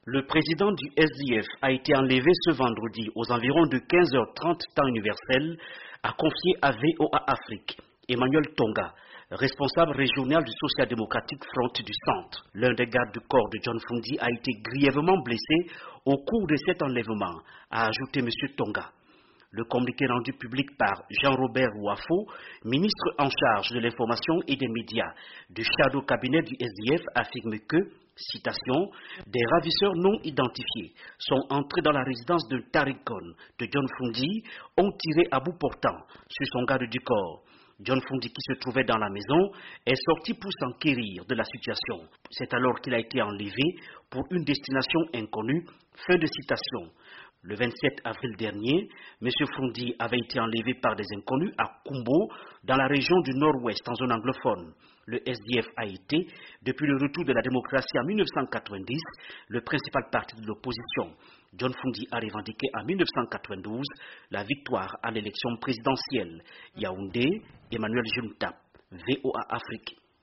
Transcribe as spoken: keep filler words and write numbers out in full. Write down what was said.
Le président du S D F a été enlevé ce vendredi aux environs de quinze heures trente temps universel, a confié à V O A Afrique Emmanuel Tonga, responsable régional du Social-Démocratique Front du Centre. L'un des gardes du corps de John Fundi a été grièvement blessé au cours de cet enlèvement, a ajouté M. Tonga. Le communiqué rendu public par Jean-Robert Ouafo, ministre en charge de l'information et des médias du shadow cabinet du S D F, affirme que, citation, des ravisseurs non identifiés sont entrés dans la résidence de Tarikon de John Fundi, ont tiré à bout portant sur son garde du corps. John Fundi, qui se trouvait dans la maison, est sorti pour s'enquérir de la situation. C'est alors qu'il a été enlevé pour une destination inconnue. Fin de citation. Le vingt-sept avril dernier, M. Fundi avait été enlevé par des inconnus à Kumbo, dans la région du Nord-Ouest, en zone anglophone. Le S D F a été, depuis le retour de la démocratie en mille neuf cent quatre-vingt-dix, le principal parti de l'opposition. John Fundi a revendiqué en mille neuf cent quatre-vingt-douze la victoire à l'élection présidentielle. Yaoundé, Emmanuel Juntap, V O A Afrique.